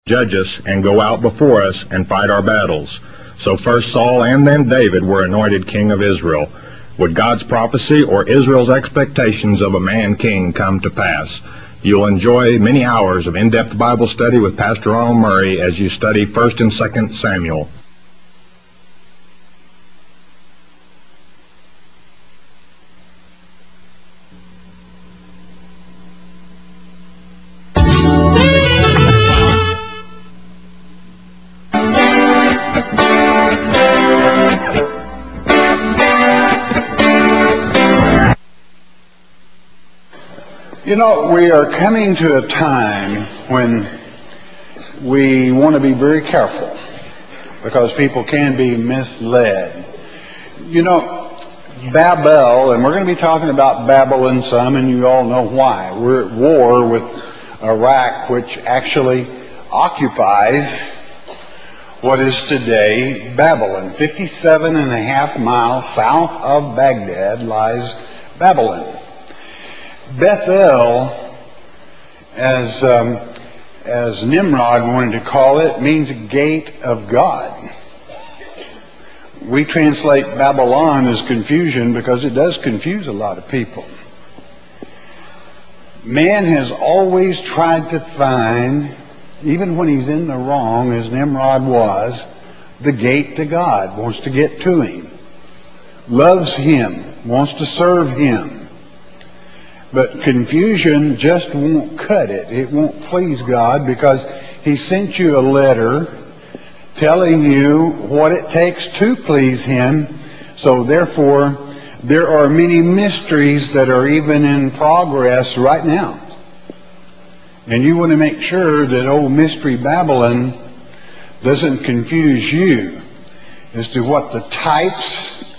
judge us, and go out before us and fight our battles. So first Saul and then David were anointed king of Israel. Would God's prophecy or Israel's expectations of a man king come to pass? You'll enjoy many hours of in-depth Bible study with Pastor Ronald Murray as you study 1 and 2 Samuel. You know, we are coming to a time when we want to be very careful because people can be misled. You know, Babel, and we're going to be talking about Babylon some, and you all know why. We're at war with Iraq, which actually occupies what is today Babylon. 57 and a half miles south of Baghdad lies Babylon. Bethel, as Nimrod wanted to call it, means gate of God. We translate Babylon as confusion because it does confuse a lot of people. Man has always tried to find, even when he's in the wrong, as Nimrod was, the gate to God, wants to get to him, loves him, wants to serve him. But confusion just won't cut it. It won't please God because he sent you a letter telling you what it takes to please him. So therefore, there are many mysteries that are even in progress right now. And you want to make sure that old Mystery Babylon doesn't confuse you as to what the types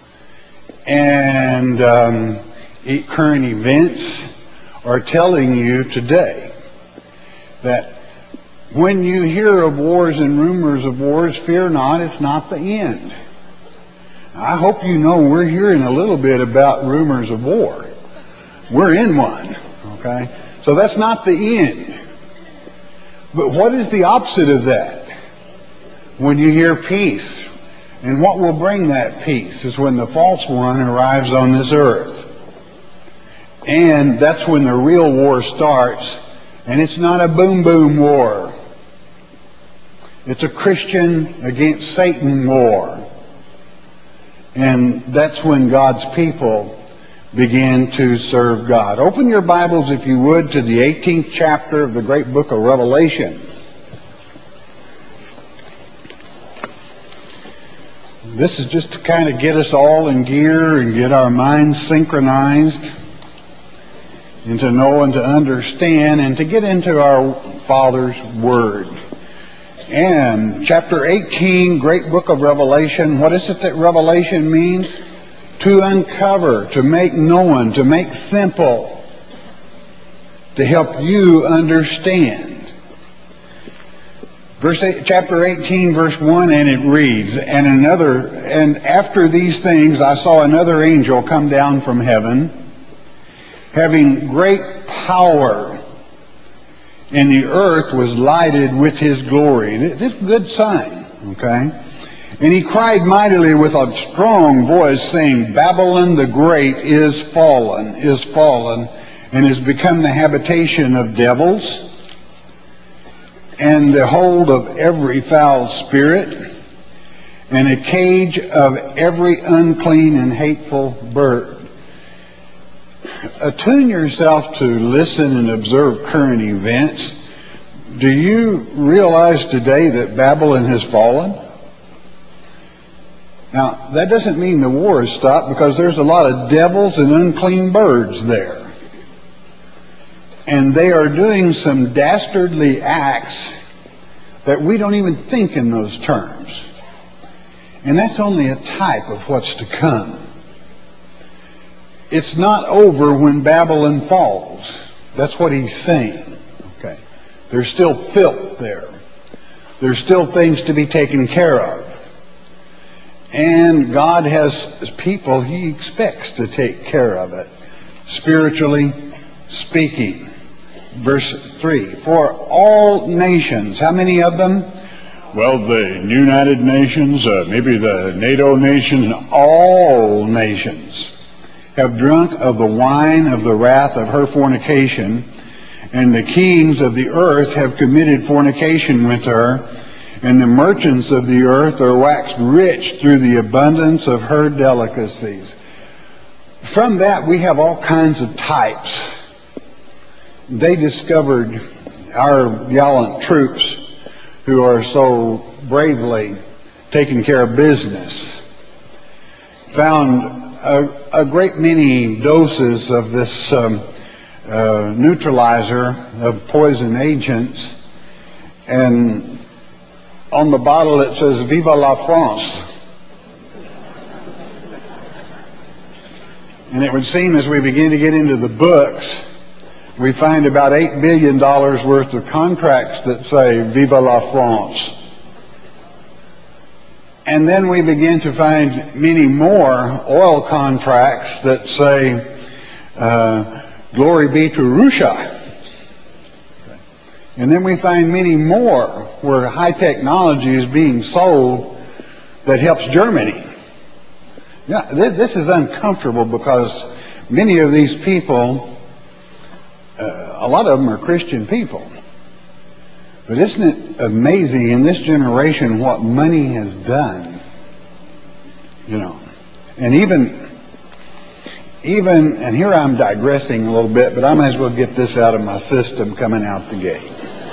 and current events are telling you today. That when you hear of wars and rumors of wars, fear not, it's not the end. I hope you know we're hearing a little bit about rumors of war. We're in one, okay? So that's not the end. But what is the opposite of that? When you hear peace. And what will bring that peace is when the false one arrives on this earth. And that's when the real war starts. And it's not a boom-boom war. It's a Christian against Satan war. And that's when God's people begin to serve God. Open your Bibles, if you would, to the 18th chapter of the great book of Revelation. This is just to kind of get us all in gear and get our minds synchronized and to know and to understand and to get into our Father's Word. And chapter 18, great book of Revelation, what is it that Revelation means? To uncover, to make known, to make simple, to help you understand. Chapter 18, verse 1, and it reads, And after these things I saw another angel come down from heaven, having great power, and the earth was lighted with his glory. It's a good sign, okay? And he cried mightily with a strong voice, saying, Babylon the Great is fallen, and has become the habitation of devils, and the hold of every foul spirit, and a cage of every unclean and hateful bird. Attune yourself to listen and observe current events. Do you realize today that Babylon has fallen? Now, that doesn't mean the war has stopped because there's a lot of devils and unclean birds there. And they are doing some dastardly acts that we don't even think in those terms. And that's only a type of what's to come. It's not over when Babylon falls. That's what he's saying. Okay. There's still filth there. There's still things to be taken care of. And God has people he expects to take care of it, spiritually speaking. Verse 3, for all nations, how many of them? Well, the United Nations, maybe the NATO nation, all nations have drunk of the wine of the wrath of her fornication, and the kings of the earth have committed fornication with her, and the merchants of the earth are waxed rich through the abundance of her delicacies. From that, we have all kinds of types. They discovered, our gallant troops who are so bravely taking care of business, found a great many doses of this neutralizer of poison agents, and on the bottle it says "Vive la France." And it would seem as we begin to get into the books, we find about $8 billion worth of contracts that say "Vive la France." And then we begin to find many more oil contracts that say "Glory be to Russia." And then we find many more where high technology is being sold that helps Germany. Yeah, this is uncomfortable because many of these people, a lot of them are Christian people. But isn't it amazing in this generation what money has done? You know, and even, and here I'm digressing a little bit, but I might as well get this out of my system coming out the gate.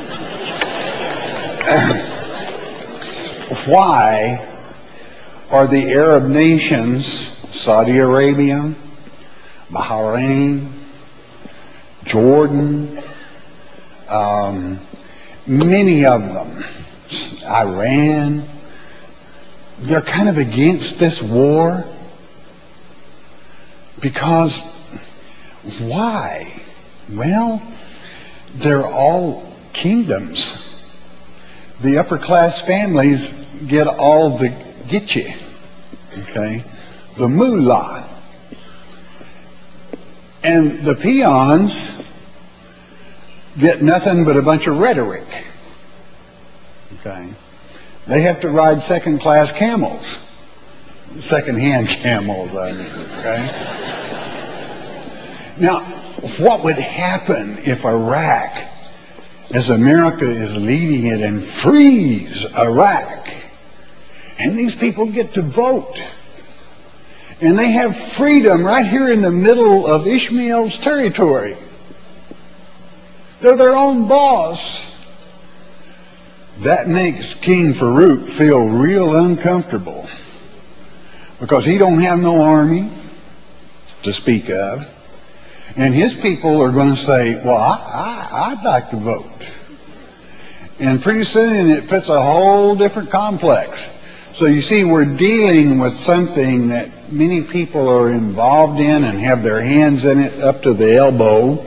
Why are the Arab nations, Saudi Arabia, Bahrain, Jordan, many of them, Iran, they're kind of against this war? Because why? Well, they're all kingdoms. The upper class families get all the getcha, okay, the moolah. And the peons get nothing but a bunch of rhetoric, okay. They have to ride second-class camels, second-hand camels, I mean, okay. Now, what would happen if Iraq, as America is leading it, and frees Iraq, and these people get to vote, and they have freedom right here in the middle of Ishmael's territory? They're their own boss. That makes King Farouk feel real uncomfortable because he don't have no army to speak of. And his people are going to say, well, I'd like to vote. And pretty soon it puts a whole different complex. So you see, we're dealing with something that many people are involved in and have their hands in it up to the elbow.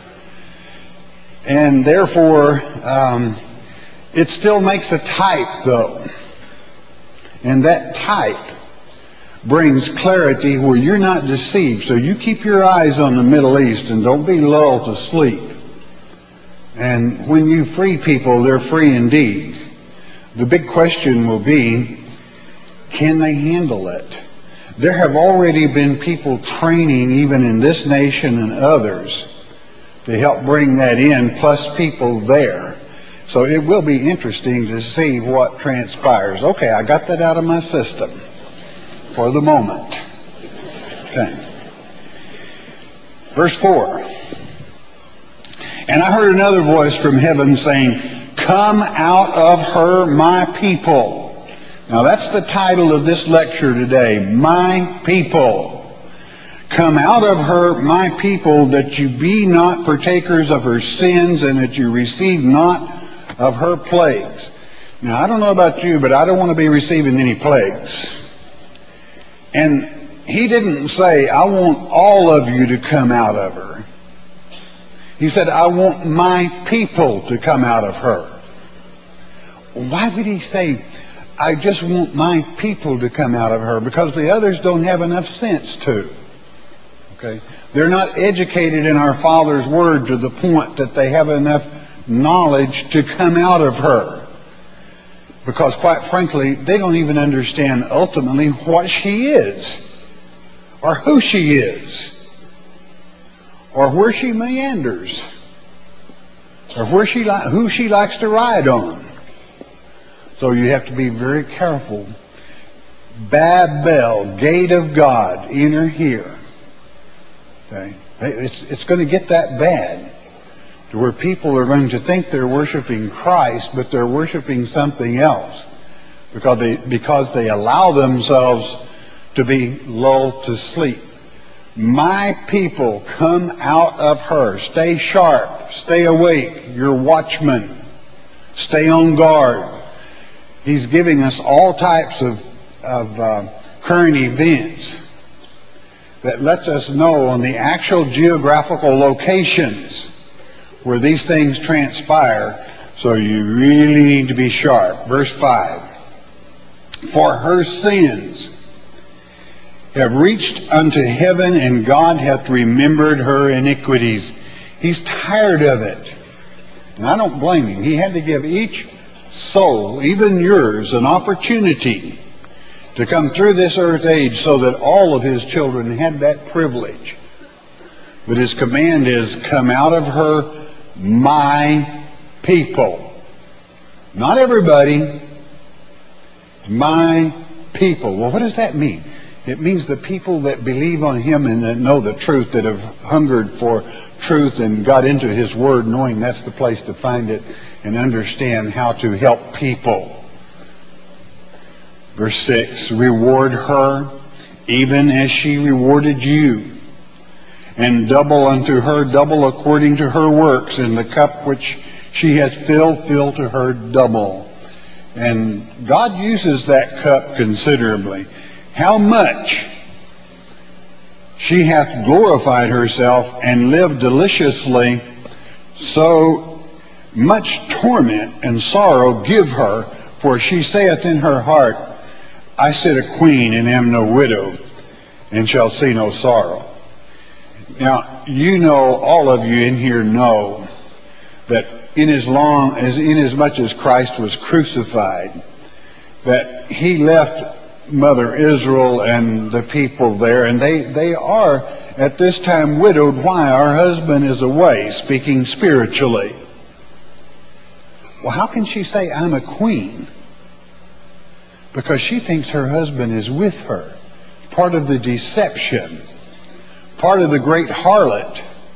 And therefore, it still makes a type, though. And that type brings clarity where you're not deceived. So you keep your eyes on the Middle East and don't be lulled to sleep. And when you free people, they're free indeed. The big question will be, can they handle it? There have already been people training, even in this nation and others, to help bring that in, plus people there. So it will be interesting to see what transpires. Okay, I got that out of my system for the moment. Okay. Verse 4. And I heard another voice from heaven saying, "Come out of her, my people." Now that's the title of this lecture today, My People. Come out of her, my people, that you be not partakers of her sins, and that you receive not of her plagues. Now, I don't know about you, but I don't want to be receiving any plagues. And he didn't say, I want all of you to come out of her. He said, I want my people to come out of her. Why would he say, I just want my people to come out of her? Because the others don't have enough sense to. Okay? They're not educated in our Father's Word to the point that they have enough knowledge to come out of her. Because quite frankly, they don't even understand ultimately what she is, or who she is, or where she meanders, or who she likes to ride on. So you have to be very careful. Babel, gate of God, enter here. Okay? It's going to get that bad, to where people are going to think they're worshiping Christ, but they're worshiping something else, because they allow themselves to be lulled to sleep. My people, come out of her. Stay sharp. Stay awake. You're watchmen. Stay on guard. He's giving us all types of current events that lets us know on the actual geographical locations where these things transpire. So you really need to be sharp. Verse 5. For her sins have reached unto heaven, and God hath remembered her iniquities. He's tired of it. And I don't blame him. He had to give each soul, even yours, an opportunity to come through this earth age so that all of his children had that privilege. But his command is, come out of her, my people. Not everybody. My people. Well, what does that mean? It means the people that believe on him and that know the truth, that have hungered for truth and got into his word, knowing that's the place to find it and understand how to help people. Verse 6, reward her even as she rewarded you, and double unto her, double according to her works, and the cup which she hath filled, fill to her double. And God uses that cup considerably. How much she hath glorified herself and lived deliciously, so much torment and sorrow give her, for she saith in her heart, I sit a queen and am no widow, and shall see no sorrow. Now, you know, all of you in here know that inasmuch as Christ was crucified, that he left Mother Israel and the people there, and they are at this time widowed. Why? Our husband is away, speaking spiritually. Well, how can she say, I'm a queen? Because she thinks her husband is with her. Part of the deception. Part of the great harlot.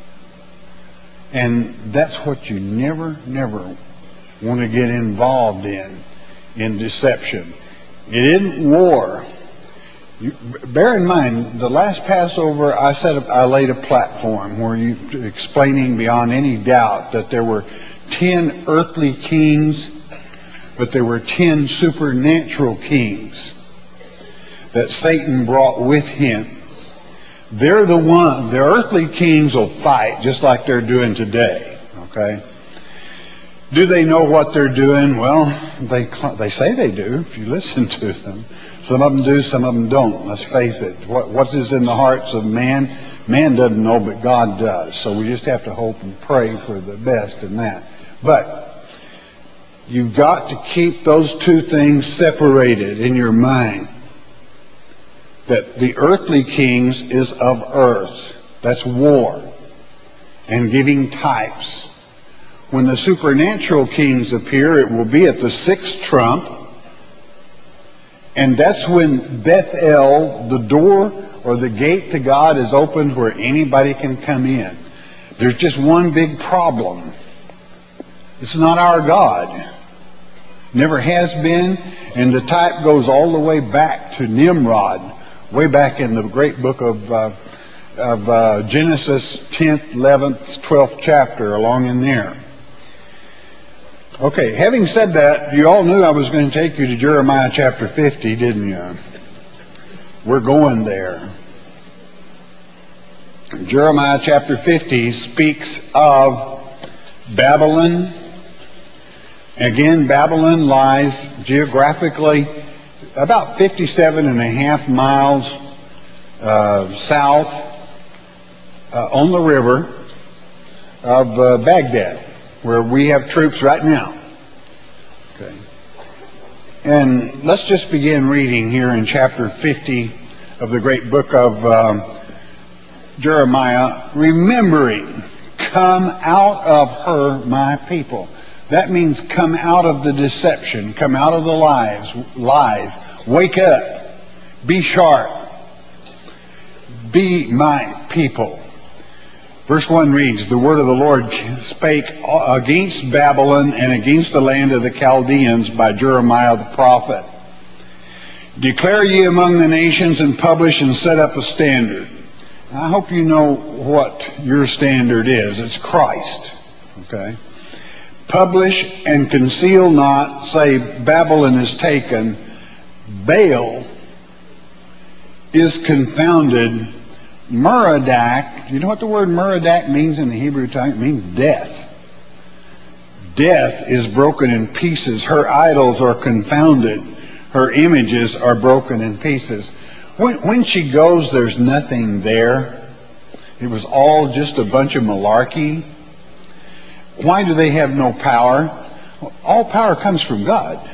And that's what you never want to get involved in deception. It isn't war. Bear in mind, the last Passover, I laid a platform where you explaining beyond any doubt that there were 10 earthly kings, but there were 10 supernatural kings that Satan brought with him. The earthly kings will fight just like they're doing today. Okay? Do they know what they're doing? Well, they say they do if you listen to them. Some of them do, some of them don't. Let's face it. What is in the hearts of man doesn't know, but God does. So we just have to hope and pray for the best in that. But you've got to keep those two things separated in your mind. That the earthly kings is of earth. That's war. And giving types. When the supernatural kings appear, it will be at the 6th trump. And that's when Bethel, the door or the gate to God, is opened where anybody can come in. There's just one big problem. It's not our God. Never has been. And the type goes all the way back to Nimrod. Way back in the great book of Genesis 10th, 11th, 12th chapter, along in there. Okay, having said that, you all knew I was going to take you to Jeremiah chapter 50, didn't you? We're going there. Jeremiah chapter 50 speaks of Babylon. Again, Babylon lies geographically about 57.5 miles south on the river of Baghdad, where we have troops right now. Okay. And let's just begin reading here in chapter 50 of the great book of Jeremiah, remembering, come out of her, my people. That means come out of the deception, come out of the lies. Wake up, be sharp, be my people. Verse 1 reads, the word of the Lord spake against Babylon and against the land of the Chaldeans by Jeremiah the prophet. Declare ye among the nations and publish and set up a standard. I hope you know what your standard is. It's Christ. Okay? Publish and conceal not, say Babylon is taken. Baal is confounded. Merodach, you know what the word Merodach means in the Hebrew tongue? It means death. Death is broken in pieces. Her idols are confounded. Her images are broken in pieces. When she goes, there's nothing there. It was all just a bunch of malarkey. Why do they have no power? All power comes from God.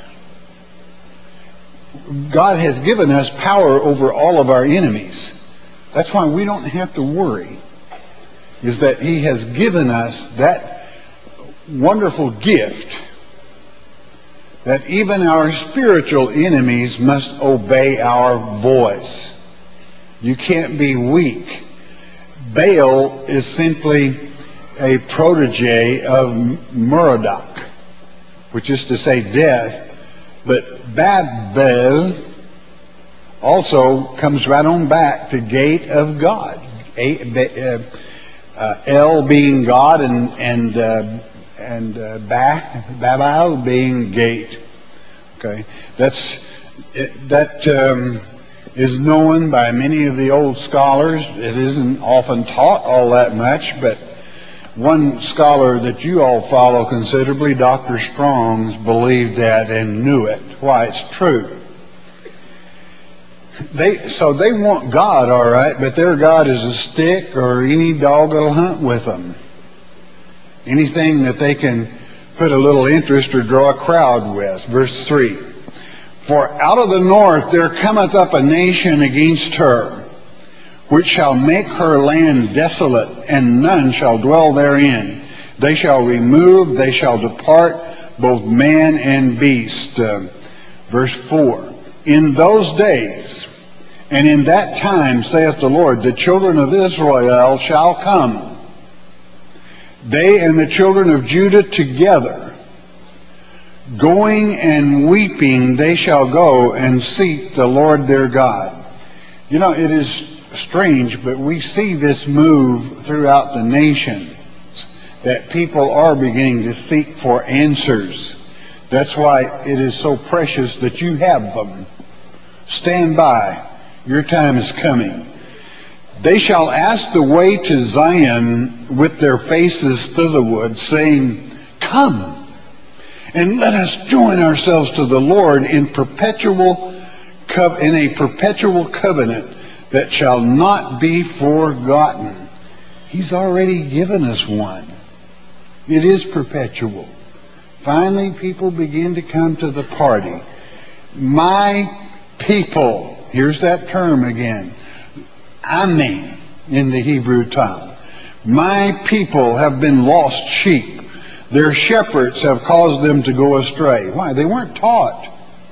God has given us power over all of our enemies. That's why we don't have to worry, is that He has given us that wonderful gift that even our spiritual enemies must obey our voice. You can't be weak. Baal is simply a protege of Merodach, which is to say death. But Babel also comes right on back to gate of God. El being God and Babel being gate. Okay, that is known by many of the old scholars. It isn't often taught all that much, but one scholar that you all follow considerably, Dr. Strong's, believed that and knew it. Why? It's true. So they want God, all right, but their God is a stick or any dog that'll hunt with them. Anything that they can put a little interest or draw a crowd with. Verse 3. For out of the north there cometh up a nation against her, which shall make her land desolate, and none shall dwell therein. They shall remove, they shall depart, both man and beast. Verse 4. In those days, and in that time, saith the Lord, the children of Israel shall come, they and the children of Judah together, going and weeping, they shall go and seek the Lord their God. You know, it is strange, but we see this move throughout the nation, that people are beginning to seek for answers. That's why it is so precious that you have them. Stand by. Your time is coming. They shall ask the way to Zion with their faces thitherward, saying, Come, and let us join ourselves to the Lord in a perpetual covenant that shall not be forgotten. He's already given us one. It is perpetual. Finally, people begin to come to the party. My people, here's that term again, Ami in the Hebrew tongue. My people have been lost sheep. Their shepherds have caused them to go astray. Why? They weren't taught.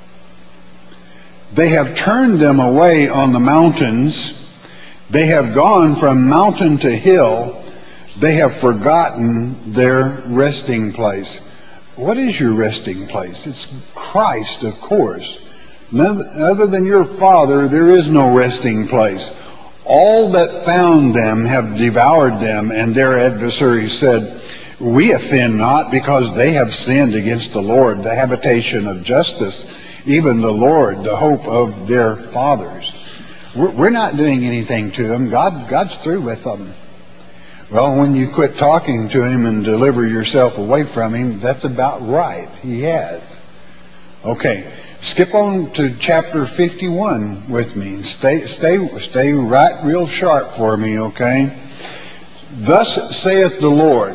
They have turned them away on the mountains. They have gone from mountain to hill. They have forgotten their resting place. What is your resting place? It's Christ, of course. Other than your Father, there is no resting place. All that found them have devoured them, and their adversaries said, We offend not, because they have sinned against the Lord, the habitation of justice, even the Lord, the hope of their fathers. We're not doing anything to them. God's through with them. Well, when you quit talking to Him and deliver yourself away from Him, that's about right. He has. Okay. Skip on to chapter 51 with me. Stay right real sharp for me, okay? Thus saith the Lord,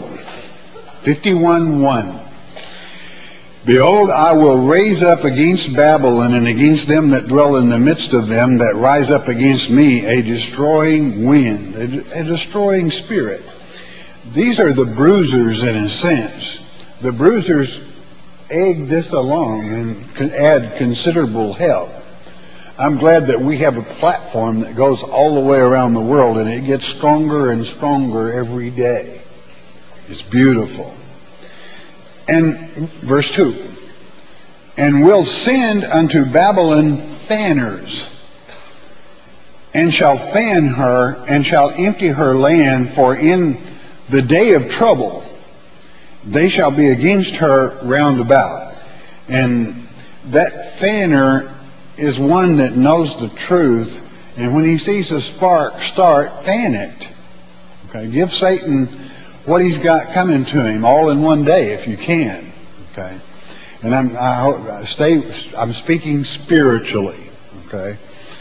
51:1. Behold, I will raise up against Babylon and against them that dwell in the midst of them that rise up against me a destroying wind, a destroying spirit. These are the bruisers in a sense. The bruisers egg this along and can add considerable help. I'm glad that we have a platform that goes all the way around the world, and it gets stronger and stronger every day. It's beautiful. And verse 2, and will send unto Babylon fanners, and shall fan her, and shall empty her land, for in the day of trouble they shall be against her round about. And that fanner is one that knows the truth, and when he sees a spark start, fan it. Okay, give Satan what he's got coming to him all in one day if you can. Okay, and I'm speaking spiritually. Okay,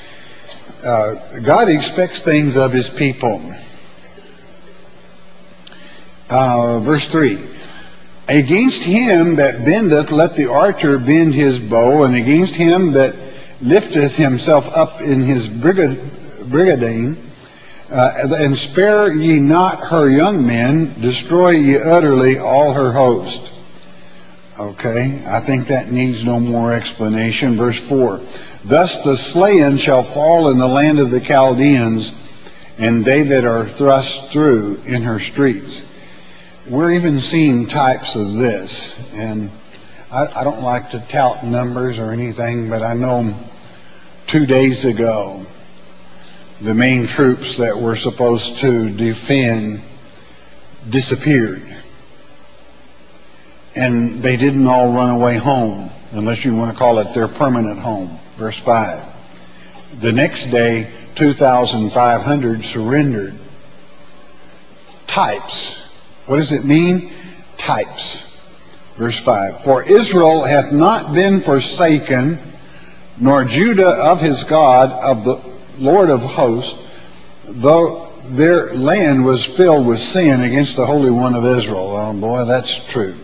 God expects things of His people. Verse 3. Against him that bendeth, let the archer bend his bow, and against him that lifteth himself up in his brigadine, and spare ye not her young men, destroy ye utterly all her host. Okay, I think that needs no more explanation. Verse 4. Thus the slain shall fall in the land of the Chaldeans, and they that are thrust through in her streets. We're even seeing types of this, and I don't like to tout numbers or anything, but I know 2 days ago the main troops that were supposed to defend disappeared. And they didn't all run away home, unless you want to call it their permanent home. Verse 5. The next day, 2,500 surrendered. Types. What does it mean? Types. Verse 5. For Israel hath not been forsaken, nor Judah of his God, of the Lord of hosts, though their land was filled with sin against the Holy One of Israel. Oh boy, that's true.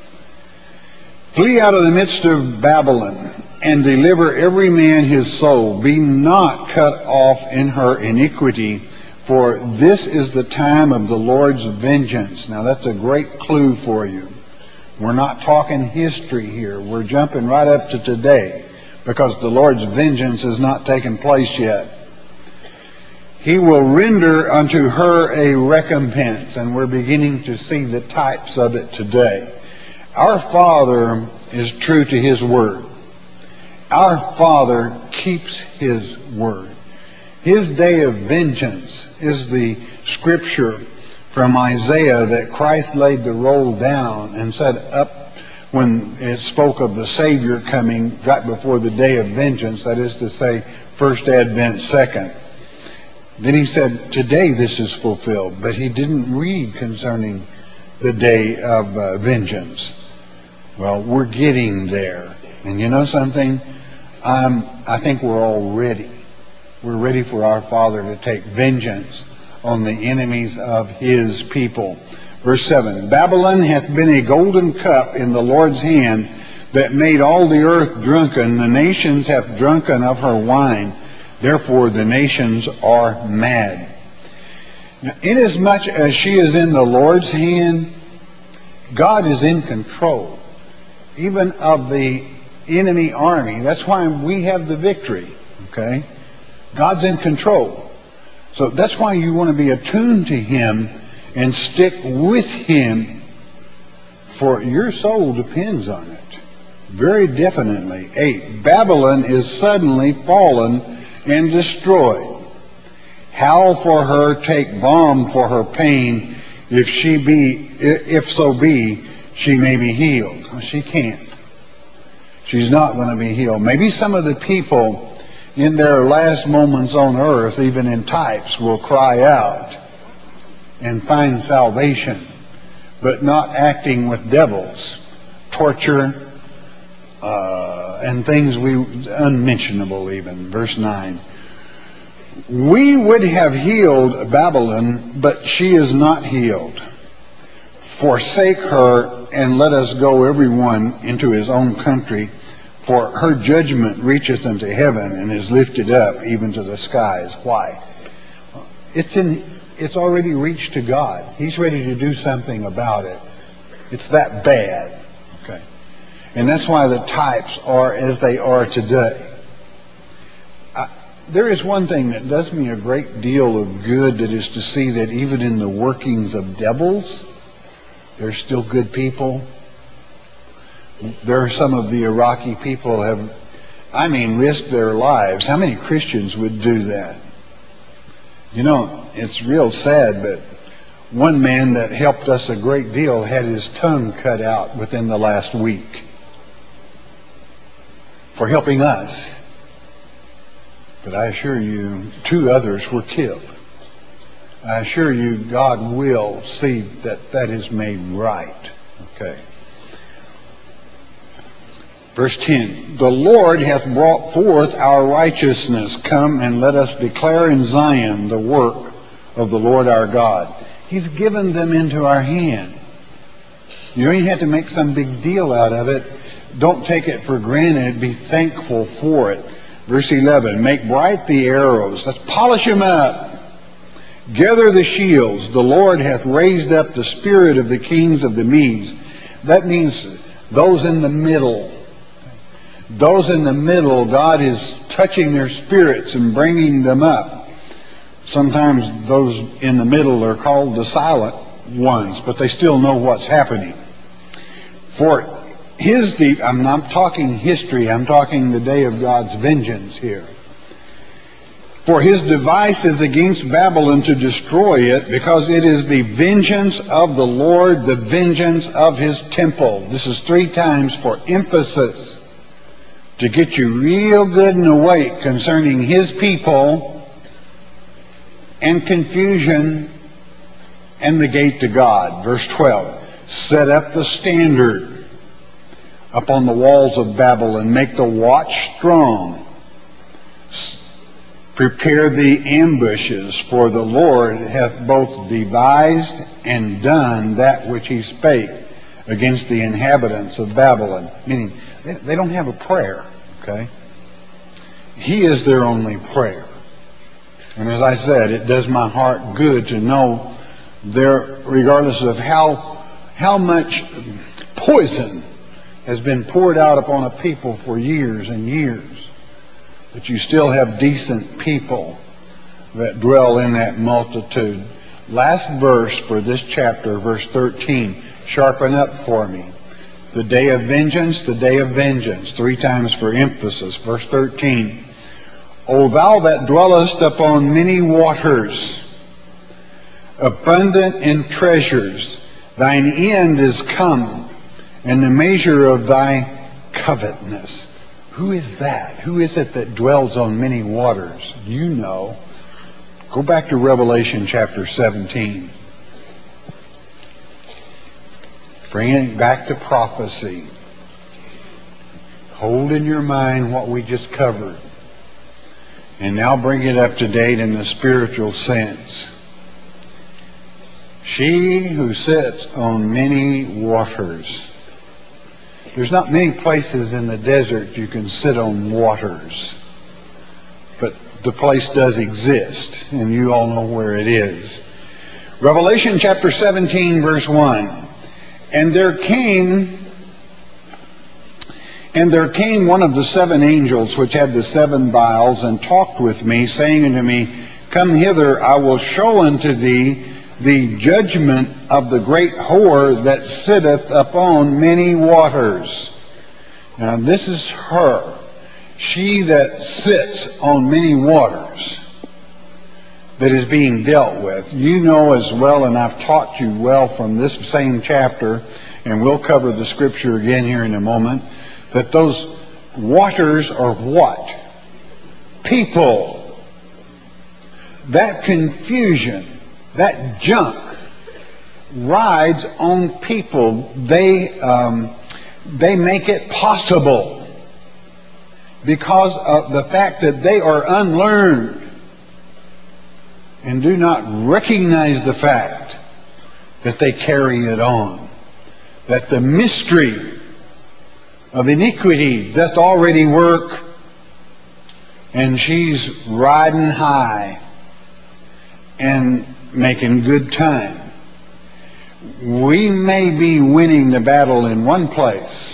Flee out of the midst of Babylon, and deliver every man his soul. Be not cut off in her iniquity, for this is the time of the Lord's vengeance. Now that's a great clue for you. We're not talking history here. We're jumping right up to today, because the Lord's vengeance has not taken place yet. He will render unto her a recompense, and we're beginning to see the types of it today. Our Father is true to His Word. Our Father keeps His Word. His day of vengeance is the scripture from Isaiah that Christ laid the roll down and set up when it spoke of the Savior coming right before the day of vengeance, that is to say, first Advent, second. Then He said, today this is fulfilled, but He didn't read concerning the day of vengeance. Well, we're getting there. And you know something? I think we're all ready. We're ready for our Father to take vengeance on the enemies of His people. Verse 7. Babylon hath been a golden cup in the Lord's hand, that made all the earth drunken. The nations have drunken of her wine. Therefore the nations are mad. Now, inasmuch as she is in the Lord's hand, God is in control, even of the enemy army. That's why we have the victory. Okay? God's in control. So that's why you want to be attuned to Him and stick with Him, for your soul depends on it. Very definitely. 8. Babylon is suddenly fallen and destroyed. Howl for her, take balm for her pain, if so be, she may be healed. Well, she can't. She's not going to be healed. Maybe some of the people in their last moments on earth, even in types, will cry out and find salvation, but not acting with devils, torture, and things unmentionable even. Verse 9. We would have healed Babylon, but she is not healed. Forsake her, and let us go everyone into his own country, for her judgment reacheth unto heaven, and is lifted up even to the skies. Why? It's already reached to God. He's ready to do something about it. It's that bad. Okay. And that's why the types are as they are today. There is one thing that does me a great deal of good, that is to see that even in the workings of devils, there's still good people. There are some of the Iraqi people have, risked their lives. How many Christians would do that? You know, it's real sad, but one man that helped us a great deal had his tongue cut out within the last week for helping us. But I assure you, 2 others were killed. I assure you, God will see that that is made right. Okay. Verse 10, the Lord hath brought forth our righteousness. Come and let us declare in Zion the work of the Lord our God. He's given them into our hand. You don't even have to make some big deal out of it. Don't take it for granted. Be thankful for it. Verse 11, make bright the arrows. Let's polish them up. Gather the shields. The Lord hath raised up the spirit of the kings of the Medes. That means those in the middle. Those in the middle, God is touching their spirits and bringing them up. Sometimes those in the middle are called the silent ones, but they still know what's happening. For I'm not talking history, I'm talking the day of God's vengeance here. For his device is against Babylon to destroy it, because it is the vengeance of the Lord, the vengeance of his temple. This is 3 times for emphasis, to get you real good and awake concerning his people and confusion and the gate to God. Verse 12, set up the standard upon the walls of Babylon, make the watch strong. Prepare the ambushes, for the Lord hath both devised and done that which he spake against the inhabitants of Babylon. Meaning, they don't have a prayer, okay? He is their only prayer. And as I said, it does my heart good to know there, regardless of how much poison has been poured out upon a people for years and years, but you still have decent people that dwell in that multitude. Last verse for this chapter, verse 13, sharpen up for me. The day of vengeance, the day of vengeance. 3 times for emphasis. Verse 13, O thou that dwellest upon many waters, abundant in treasures, thine end is come, and the measure of thy covetousness. Who is that? Who is it that dwells on many waters? You know. Go back to Revelation chapter 17. Bring it back to prophecy. Hold in your mind what we just covered. And now bring it up to date in the spiritual sense. She who sits on many waters. There's not many places in the desert you can sit on waters. But the place does exist, and you all know where it is. Revelation chapter 17, verse 1. And there came one of the 7 angels which had the 7 vials, and talked with me, saying unto me, Come hither, I will show unto thee the judgment of the great whore that sitteth upon many waters. Now this is her. She that sits on many waters that is being dealt with. You know as well, and I've taught you well from this same chapter, and we'll cover the scripture again here in a moment, that those waters are what? People. That confusion, that junk rides on people. They make it possible because of the fact that they are unlearned. and do not recognize the fact that they carry it on, that the mystery of iniquity doth already work, and she's riding high and making good time. We may be winning the battle in one place,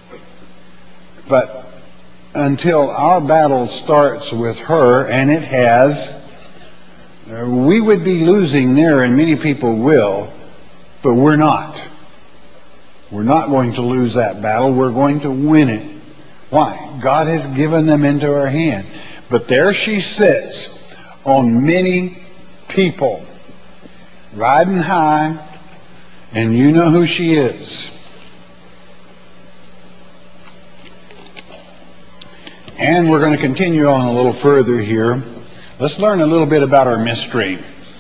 but until our battle starts with her, and it has, we would be losing there, and many people will, but we're not. We're not going to lose that battle. We're going to win it. Why? God has given them into our hand. But there she sits on many people, riding high, and you know who she is. And we're going to continue on a little further here. Let's learn a little bit about our mystery.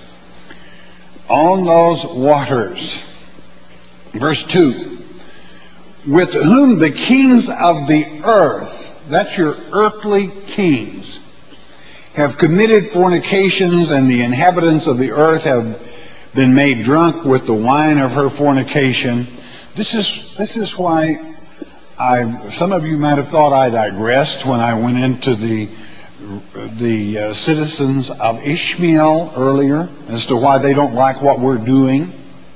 On those waters, verse 2, with whom the kings of the earth, that's your earthly kings, have committed fornications, and the inhabitants of the earth have been made drunk with the wine of her fornication. This is why some of you might have thought I digressed when I went into the citizens of Ishmael earlier as to why they don't like what we're doing.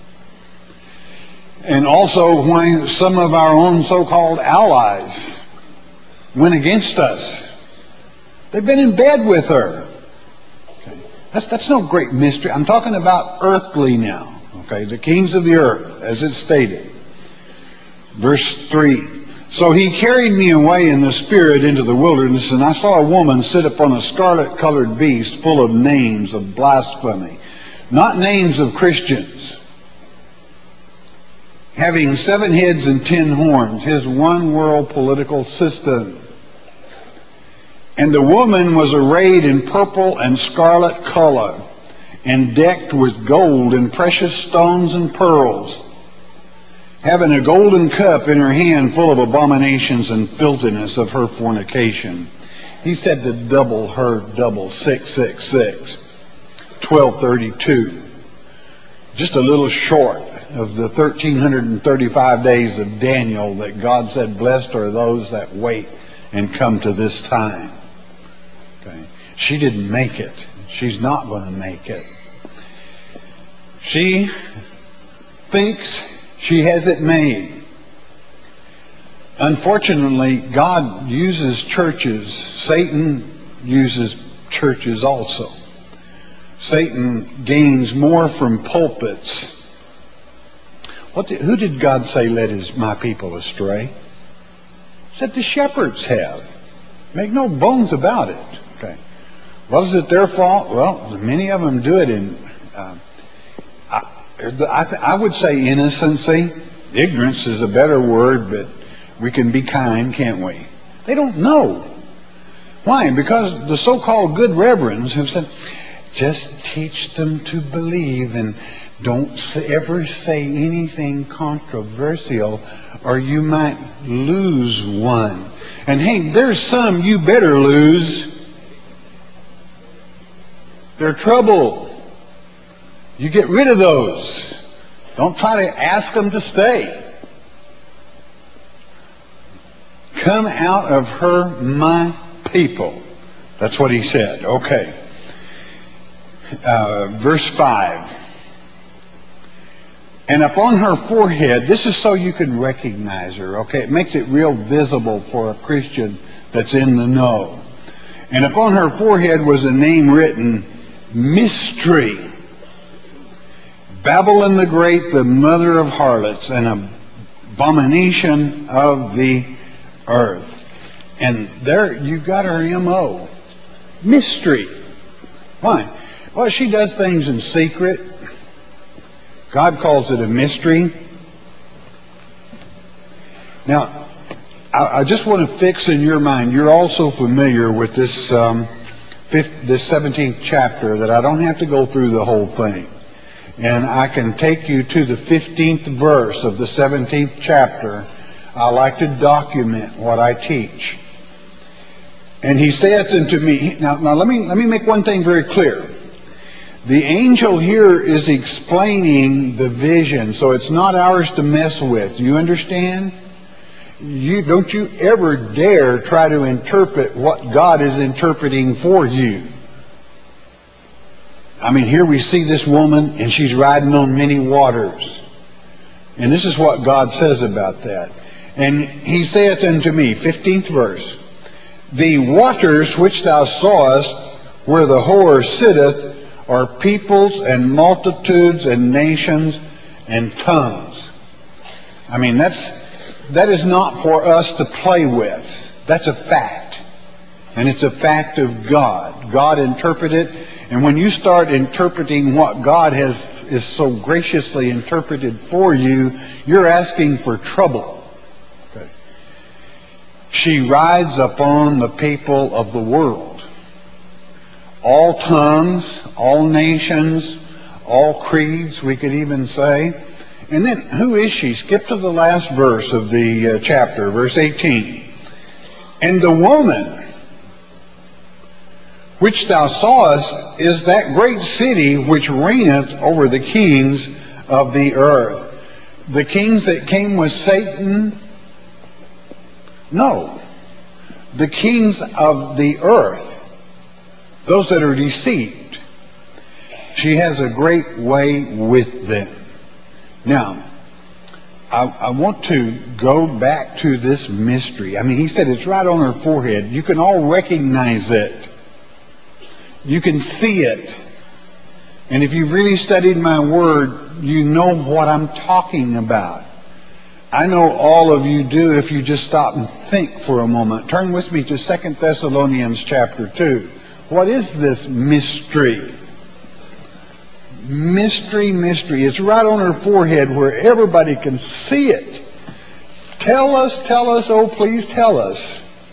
And also why some of our own so-called allies went against us. They've been in bed with her. Okay. That's no great mystery. I'm talking about earthly now. Okay, the kings of the earth, as it's stated. Verse 3. So he carried me away in the spirit into the wilderness, and I saw a woman sit upon a scarlet-colored beast full of names of blasphemy. Not names of Christians. Having 7 heads and 10 horns, his one world political system. And the woman was arrayed in purple and scarlet color, and decked with gold and precious stones and pearls, having a golden cup in her hand full of abominations and filthiness of her fornication. He said to double her, double 666, 1232. Just a little short of the 1335 days of Daniel that God said, blessed are those that wait and come to this time. Okay. She didn't make it. She's not going to make it. She thinks she has it made. Unfortunately, God uses churches. Satan uses churches also. Satan gains more from pulpits. Who did God say led my people astray? He said the shepherds have. Make no bones about it. Okay. Was it their fault? Well, many of them do it in I would say innocency. Ignorance is a better word, but we can be kind, can't we? They don't know. Why? Because the so-called good reverends have said, just teach them to believe and don't ever say anything controversial or you might lose one. And hey, there's some you better lose. They're trouble. You get rid of those. Don't try to ask them to stay. Come out of her, my people. That's what he said. Okay. Verse 5. And upon her forehead, this is so you can recognize her. Okay, it makes it real visible for a Christian that's in the know. And upon her forehead was a name written, Mystery. Babylon the Great, the mother of harlots, and abomination of the earth. And there you got her M.O. Mystery. Why? Well, she does things in secret. God calls it a mystery. Now, I just want to fix in your mind, you're also familiar with this 17th chapter, that I don't have to go through the whole thing. And I can take you to the 15th verse of the 17th chapter. I like to document what I teach. And he saith unto me, now let me make one thing very clear. The angel here is explaining the vision, so it's not ours to mess with. You understand? Don't you ever dare try to interpret what God is interpreting for you. I mean, here we see this woman, and she's riding on many waters. And this is what God says about that. And he saith unto me, 15th verse, the waters which thou sawest where the whore sitteth are peoples and multitudes and nations and tongues. I mean, that is not for us to play with. That's a fact. And it's a fact of God. God interpreted it. And when you start interpreting what God is so graciously interpreted for you, you're asking for trouble. Okay. She rides upon the people of the world. All tongues, all nations, all creeds, we could even say. And then, who is she? Skip to the last verse of the chapter, verse 18. And the woman which thou sawest is that great city which reigneth over the kings of the earth. The kings that came with Satan? No. The kings of the earth. Those that are deceived. She has a great way with them. Now, I want to go back to this mystery. I mean, he said it's right on her forehead. You can all recognize it. You can see it. And if you've really studied my word, you know what I'm talking about. I know all of you do if you just stop and think for a moment. Turn with me to 2 Thessalonians chapter 2. What is this mystery? Mystery. It's right on her forehead where everybody can see it. Tell us, oh please tell us.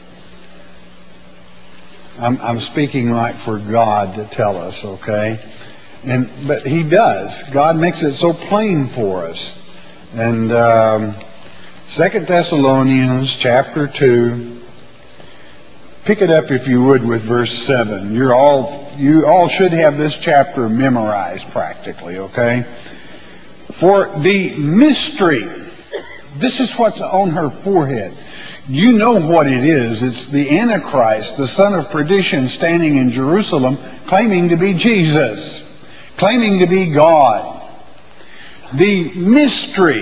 I'm speaking like for God to tell us, okay? But he does. God makes it so plain for us. And 2 Thessalonians chapter 2, pick it up if you would with verse 7. You all should have this chapter memorized practically, okay? For the mystery, this is what's on her forehead. You know what it is. It's the Antichrist, the son of perdition, standing in Jerusalem, claiming to be Jesus, claiming to be God. The mystery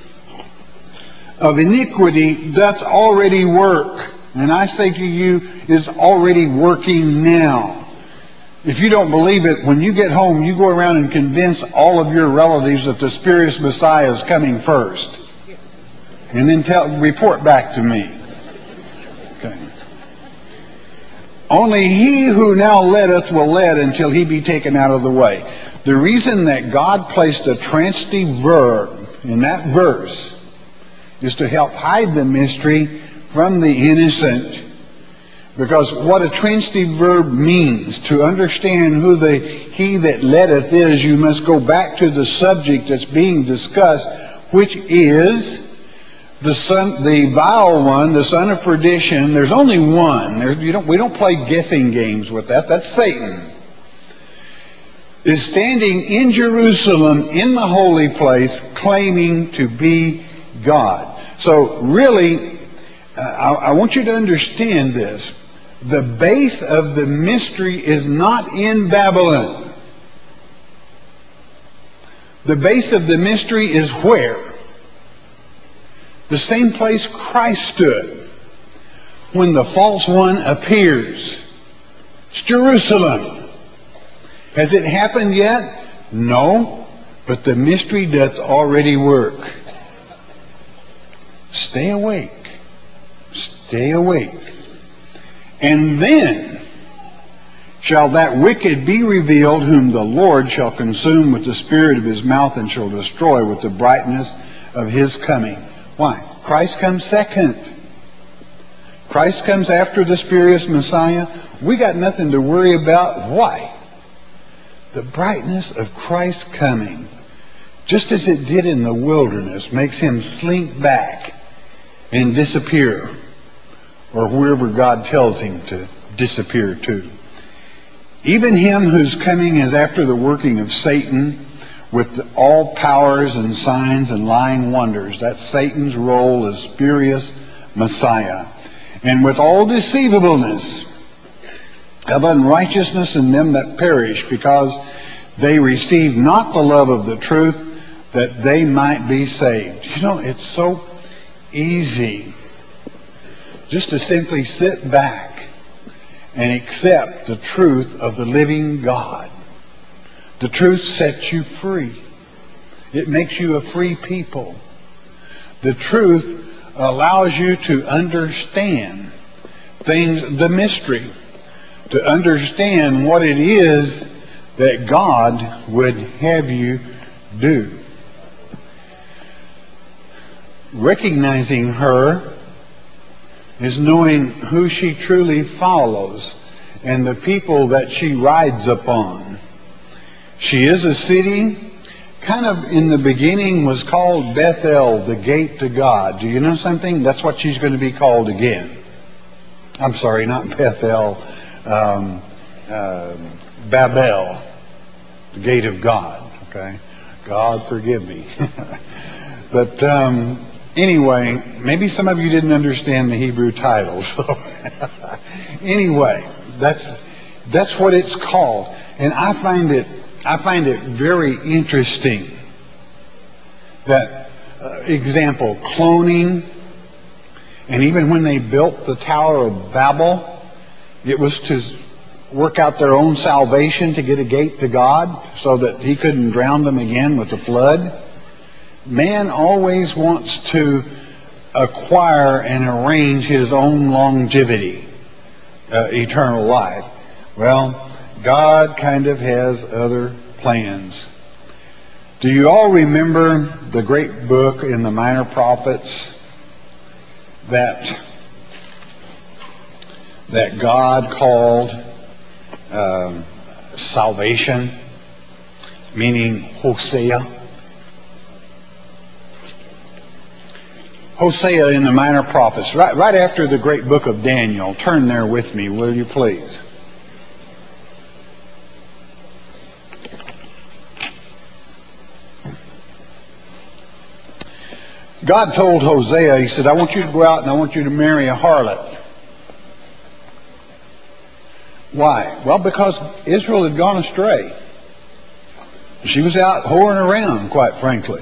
of iniquity doth already work. And I say to you, is already working now. If you don't believe it, when you get home, you go around and convince all of your relatives that the spurious Messiah is coming first. And then report back to me. Okay. Only he who now letteth will let until he be taken out of the way. The reason that God placed a transitive verb in that verse is to help hide the mystery from the innocent. Because what a transitive verb means, to understand who he that letteth is, you must go back to the subject that's being discussed, which is the vile one, the son of perdition. There's only one. We don't play guessing games with that. That's Satan. Is standing in Jerusalem in the holy place claiming to be God. So really, I want you to understand this. The base of the mystery is not in Babylon. The base of the mystery is where? The same place Christ stood when the false one appears. It's Jerusalem. Has it happened yet? No, but the mystery doth already work. Stay awake. Stay awake. And then shall that wicked be revealed, whom the Lord shall consume with the spirit of his mouth and shall destroy with the brightness of his coming. Why? Christ comes second. Christ comes after the spurious Messiah. We got nothing to worry about. Why? The brightness of Christ coming, just as it did in the wilderness, makes him slink back and disappear, or wherever God tells him to disappear to. Even him whose coming is after the working of Satan, with all powers and signs and lying wonders. That's Satan's role as spurious Messiah. And with all deceivableness of unrighteousness in them that perish, because they receive not the love of the truth, that they might be saved. You know, it's so easy just to simply sit back and accept the truth of the living God. The truth sets you free. It makes you a free people. The truth allows you to understand things, the mystery, to understand what it is that God would have you do. Recognizing her is knowing who she truly follows and the people that she rides upon. She is a city, kind of in the beginning was called Bethel, the gate to God. Do you know something? That's what she's going to be called again. I'm sorry, not Bethel, Babel, the gate of God. Okay? God forgive me. But anyway, maybe some of you didn't understand the Hebrew title. So anyway, that's what it's called. And I find it very interesting that, example, cloning, and even when they built the Tower of Babel, it was to work out their own salvation to get a gate to God so that he couldn't drown them again with the flood. Man always wants to acquire and arrange his own longevity, eternal life. Well, God kind of has other plans. Do you all remember the great book in the Minor Prophets that God called salvation, meaning Hosea? Hosea in the Minor Prophets, right after the great book of Daniel. Turn there with me, will you please? God told Hosea, he said, I want you to go out and I want you to marry a harlot. Why? Well, because Israel had gone astray. She was out whoring around, quite frankly.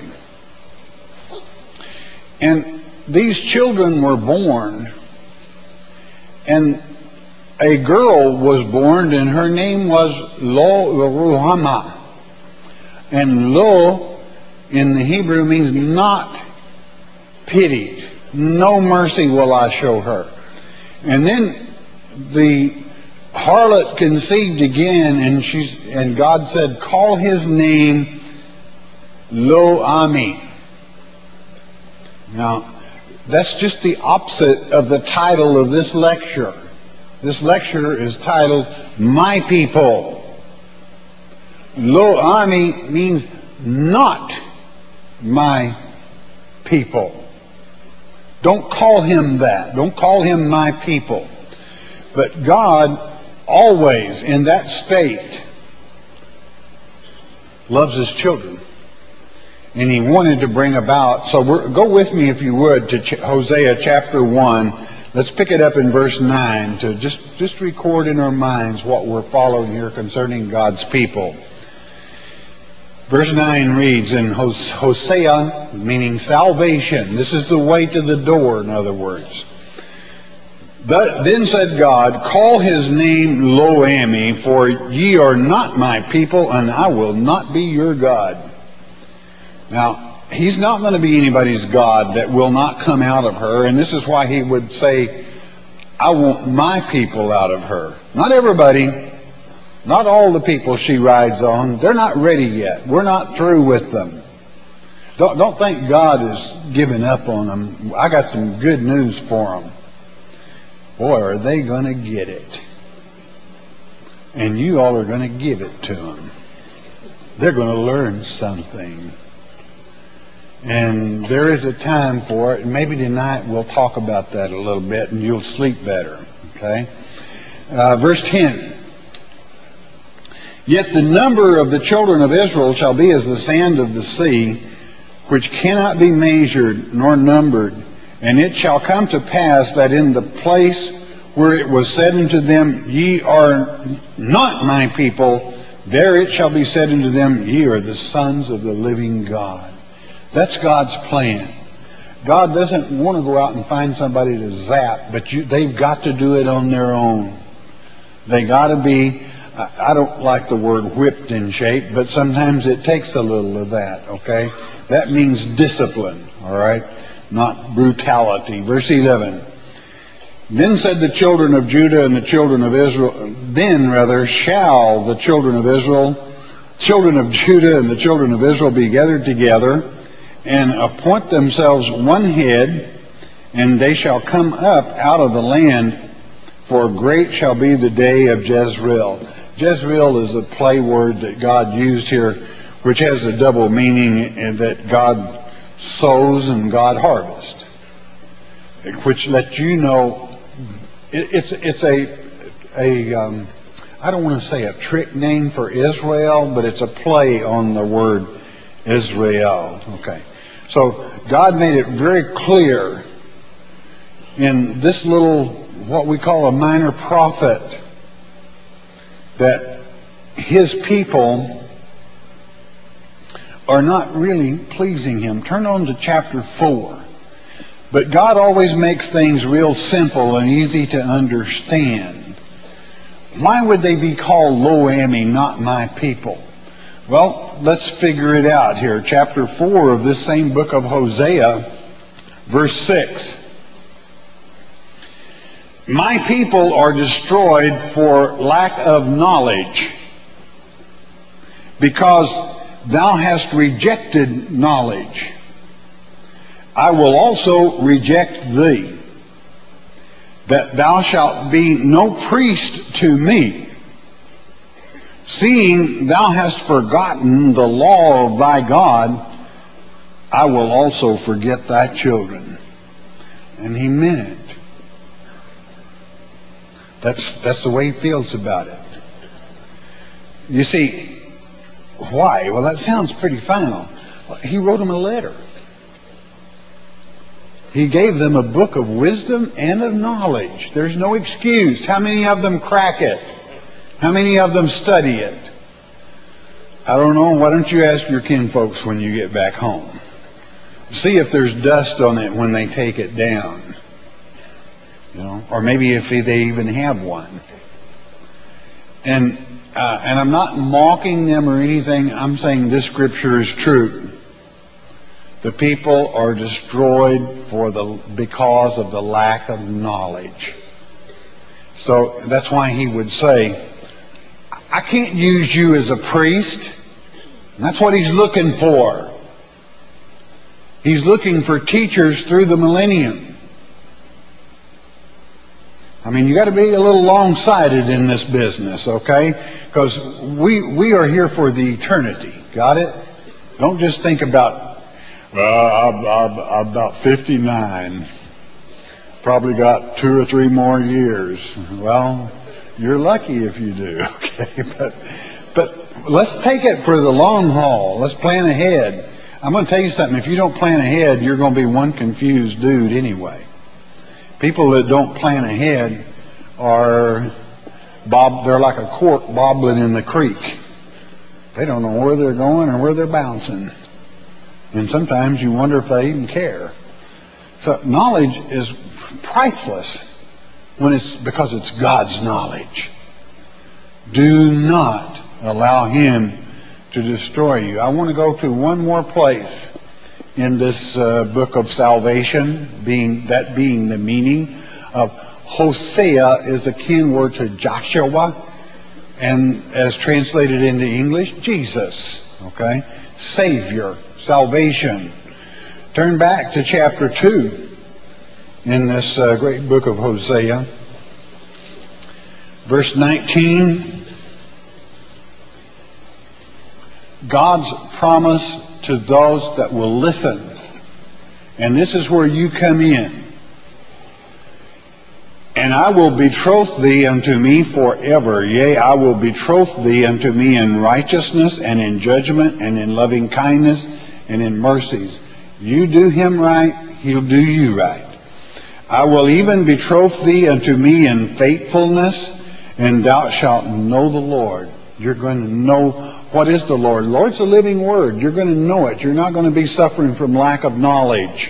And these children were born, and a girl was born, and her name was Lo-Ruhamah. And Lo in the Hebrew means not pitied. No mercy will I show her. And then the harlot conceived again, and God said, call his name Lo-Ami. Now, that's just the opposite of the title of this lecture. This lecture is titled, My People. Lo-Ami means not my people. Don't call him that. Don't call him my people. But God always, in that state, loves his children. And he wanted to bring about, so go with me if you would to Hosea chapter 1. Let's pick it up in verse 9 to just record in our minds what we're following here concerning God's people. Verse 9 reads, in Hosea, meaning salvation. This is the way to the door, in other words. Then said God, call his name Lo-Ami, for ye are not my people, and I will not be your God. Now, he's not going to be anybody's God that will not come out of her, and this is why he would say, I want my people out of her. Not everybody, not all the people she rides on. They're not ready yet. We're not through with them. Don't think God is giving up on them. I got some good news for them. Boy, are they going to get it. And you all are going to give it to them. They're going to learn something. And there is a time for it. And maybe tonight we'll talk about that a little bit and you'll sleep better. Okay? Verse 10. Yet the number of the children of Israel shall be as the sand of the sea, which cannot be measured nor numbered. And it shall come to pass that in the place where it was said unto them, Ye are not my people, there it shall be said unto them, Ye are the sons of the living God. That's God's plan. God doesn't want to go out and find somebody to zap, but they've got to do it on their own. They got to be, I don't like the word whipped in shape, but sometimes it takes a little of that, okay? That means discipline, all right? Not brutality. Verse 11. Then said the children of Judah and the children of Israel, shall the children of Judah and the children of Israel be gathered together and appoint themselves one head, and they shall come up out of the land, for great shall be the day of Jezreel. Jezreel is a play word that God used here, which has a double meaning, in that God sows and God harvests, which lets you know it's a I don't want to say a trick name for Israel, but it's a play on the word Israel. Okay. So God made it very clear in this little, what we call a minor prophet, that his people are not really pleasing him. Turn on to chapter 4. But God always makes things real simple and easy to understand. Why would they be called Lo-Ammi, not my people? Well, let's figure it out here. Chapter 4 of this same book of Hosea, verse 6. My people are destroyed for lack of knowledge, because thou hast rejected knowledge. I will also reject thee, that thou shalt be no priest to me, seeing thou hast forgotten the law of thy God. I will also forget thy children. And he meant it. That's the way he feels about it. You see, why? Well, that sounds pretty final. He wrote them a letter. He gave them a book of wisdom and of knowledge. There's no excuse. How many of them crack it? How many of them study it? I don't know. Why don't you ask your kinfolks when you get back home? See if there's dust on it when they take it down. You know, or maybe if they even have one. And I'm not mocking them or anything. I'm saying this scripture is true. The people are destroyed because of the lack of knowledge. So that's why he would say, I can't use you as a priest. And that's what he's looking for. He's looking for teachers through the millennium. I mean, you got to be a little long-sighted in this business, okay? Because we are here for the eternity. Got it? Don't just think about, well, I'm about 59. Probably got 2 or 3 more years. Well, you're lucky if you do, okay? But let's take it for the long haul. Let's plan ahead. I'm going to tell you something. If you don't plan ahead, you're going to be one confused dude anyway. People that don't plan ahead they're like a cork bobbling in the creek. They don't know where they're going or where they're bouncing. And sometimes you wonder if they even care. So knowledge is priceless because it's God's knowledge. Do not allow him to destroy you. I want to go to one more place in this book of salvation, being the meaning of Hosea is a kin word to Joshua, and as translated into English, Jesus. Okay? Savior, salvation. Turn back to chapter 2 in this great book of Hosea. Verse 19. God's promise to those that will listen. And this is where you come in. And I will betroth thee unto me forever. Yea, I will betroth thee unto me in righteousness and in judgment and in loving kindness and in mercies. You do him right, he'll do you right. I will even betroth thee unto me in faithfulness, and thou shalt know the Lord. You're going to know what is the Lord. The Lord's a living word. You're going to know it. You're not going to be suffering from lack of knowledge.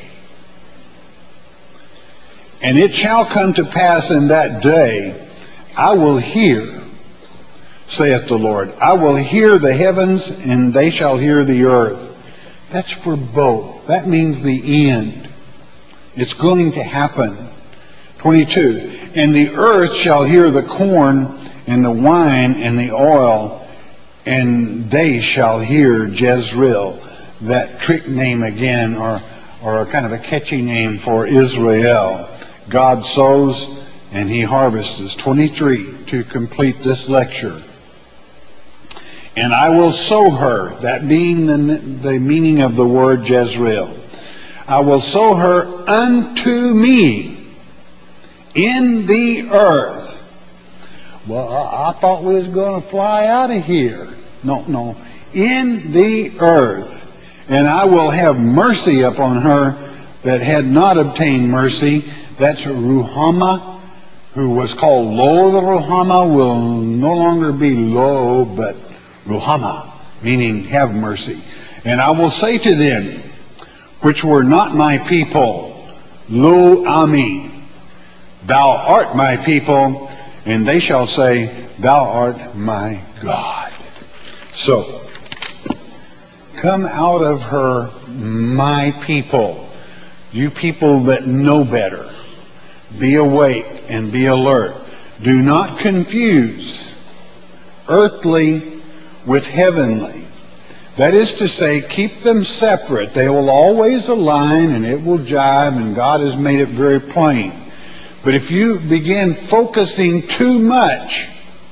And it shall come to pass in that day, I will hear, saith the Lord. I will hear the heavens, and they shall hear the earth. That's for both. That means the end. It's going to happen. 22. And the earth shall hear the corn and the wine and the oil, and they shall hear Jezreel. That trick name again, or a kind of a catchy name for Israel. God sows and he harvests. 23 to complete this lecture. And I will sow her, that being the meaning of the word Jezreel. I will sow her unto me in the earth. Well, I thought we was going to fly out of here. No. In the earth. And I will have mercy upon her that had not obtained mercy. That's Ruhamah, who was called Lo. The Ruhamah will no longer be Lo, but Ruhamah, meaning have mercy. And I will say to them, which were not my people, Lo Ami, thou art my people, and they shall say, thou art my God. So, come out of her, my people, you people that know better. Be awake and be alert. Do not confuse earthly with heavenly. That is to say, keep them separate. They will always align and it will jive, and God has made it very plain. But if you begin focusing too much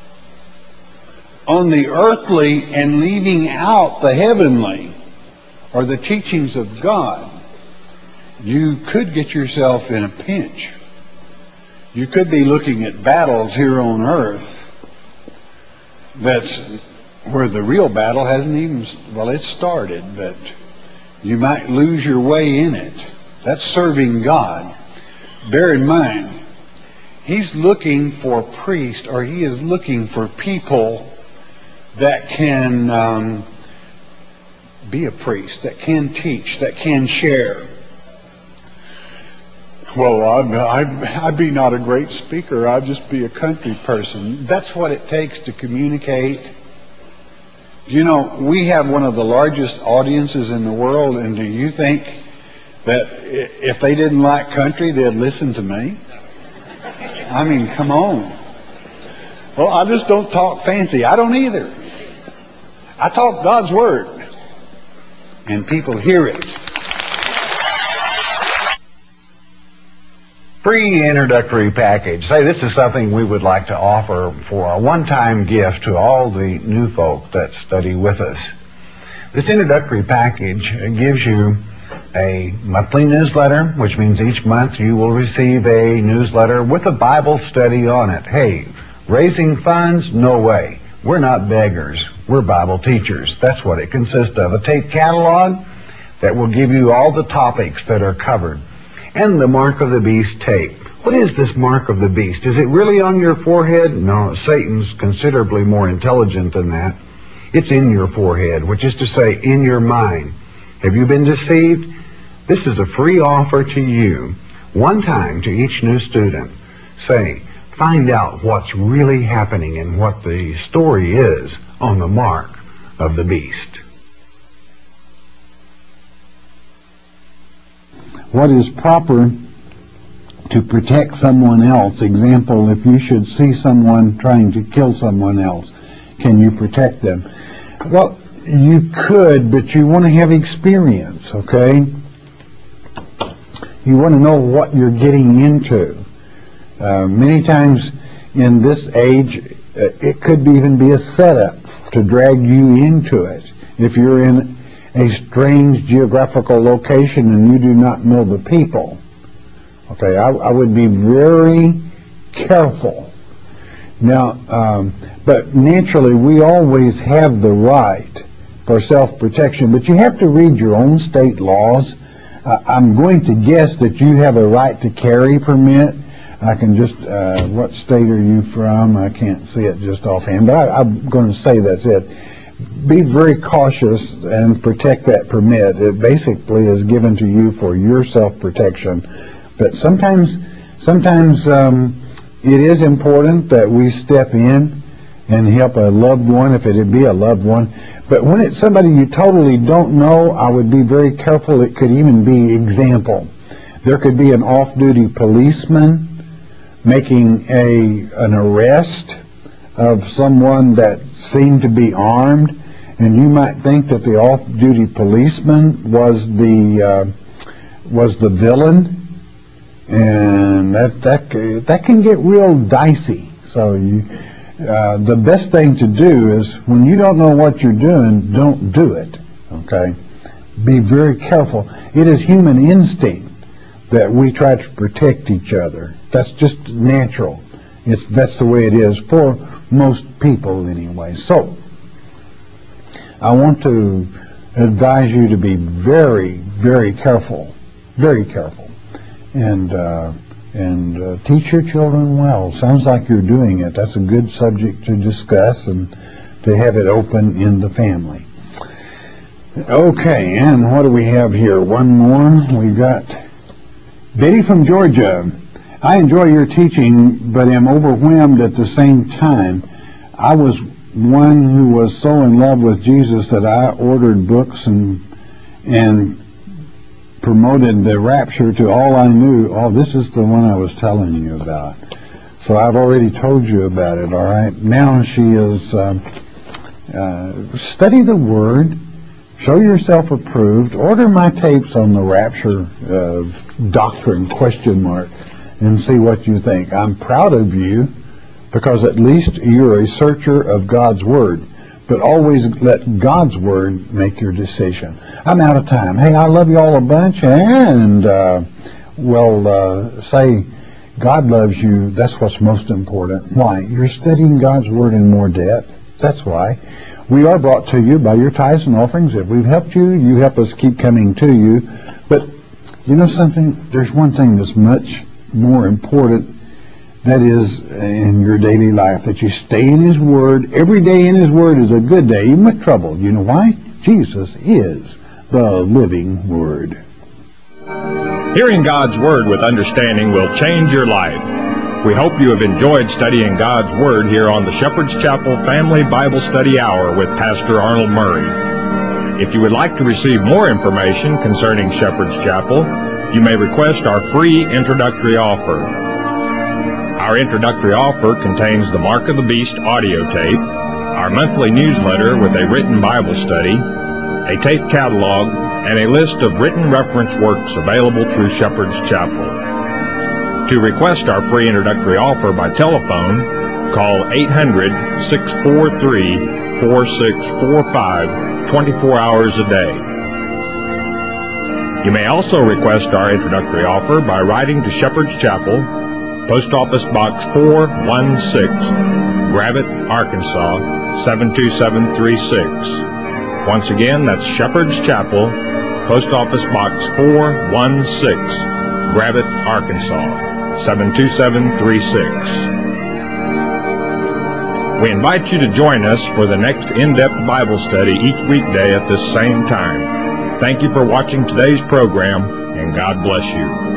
on the earthly and leaving out the heavenly or the teachings of God, you could get yourself in a pinch. You could be looking at battles here on earth that's where the real battle hasn't even, well, it started, but you might lose your way in it. That's serving God. Bear in mind, he's looking for priests, or he is looking for people that can be a priest, that can teach, that can share. Well, I'd be not a great speaker. I'd just be a country person. That's what it takes to communicate. You know, we have one of the largest audiences in the world, and do you think that if they didn't like country, they'd listen to me? I mean, come on. Well, I just don't talk fancy. I don't either. I talk God's Word, and people hear it. Free introductory package. Say, this is something we would like to offer for a one-time gift to all the new folk that study with us. This introductory package gives you a monthly newsletter, which means each month you will receive a newsletter with a Bible study on it. Hey, raising funds? No way. We're not beggars. We're Bible teachers. That's what it consists of. A tape catalog that will give you all the topics that are covered. And the Mark of the Beast tape. What is this Mark of the Beast? Is it really on your forehead? No, Satan's considerably more intelligent than that. It's in your forehead, which is to say, in your mind. Have you been deceived? This is a free offer to you, one time to each new student. Say, find out what's really happening and what the story is on the Mark of the Beast. What is proper to protect someone else? Example, if you should see someone trying to kill someone else, can you protect them? Well, you could, but you want to have experience, okay? You want to know what you're getting into. Many times in this age, it could even be a setup to drag you into it. If you're in a strange geographical location and you do not know the people. Okay, I would be very careful. Now, but naturally, we always have the right for self-protection, but you have to read your own state laws. I'm going to guess that you have a right to carry permit. I can just, what state are you from? I can't see it just offhand, but I'm going to say that's it. Be very cautious and protect that permit. It basically is given to you for your self-protection. But sometimes it is important that we step in and help a loved one, if it be a loved one. But when it's somebody you totally don't know, I would be very careful. It could even be example. There could be an off-duty policeman making an arrest of someone that seemed to be armed, and you might think that the off-duty policeman was the villain, and that can get real dicey. So the best thing to do is, when you don't know what you're doing, don't do it. Okay, be very careful. It is human instinct that we try to protect each other. That's just natural. That's the way it is for most people anyway. So I want to advise you to be very, very careful, and teach your children well. Sounds like you're doing it. That's a good subject to discuss and to have it open in the family. Okay, and what do we have here? One more. We've got Betty from Georgia. I enjoy your teaching, but am overwhelmed at the same time. I was one who was so in love with Jesus that I ordered books and promoted the rapture to all I knew. Oh, this is the one I was telling you about. So I've already told you about it, all right? Now she is, study the Word, show yourself approved, order my tapes on the rapture doctrine, ? And see what you think. I'm proud of you, because at least you're a searcher of God's Word. But always let God's Word make your decision. I'm out of time. Hey, I love you all a bunch, and say God loves you. That's what's most important. Why? You're studying God's Word in more depth. That's why. We are brought to you by your tithes and offerings. If we've helped you, you help us keep coming to you. But you know something? There's one thing that's much more important, that is in your daily life, that you stay in His Word. Every day in His Word is a good day, even with trouble. You know why? Jesus is the living Word. Hearing God's Word with understanding will change your life. We hope you have enjoyed studying God's Word here on the Shepherd's Chapel Family Bible Study Hour with Pastor Arnold Murray. If you would like to receive more information concerning Shepherd's Chapel, you may request our free introductory offer. Our introductory offer contains the Mark of the Beast audio tape, our monthly newsletter with a written Bible study, a tape catalog, and a list of written reference works available through Shepherd's Chapel. To request our free introductory offer by telephone, call 800-643-4645 24 hours a day. You may also request our introductory offer by writing to Shepherd's Chapel, Post Office Box 416, Gravette, Arkansas 72736. Once again, that's Shepherd's Chapel, Post Office Box 416, Gravette, Arkansas 72736. We invite you to join us for the next in-depth Bible study each weekday at this same time. Thank you for watching today's program, and God bless you.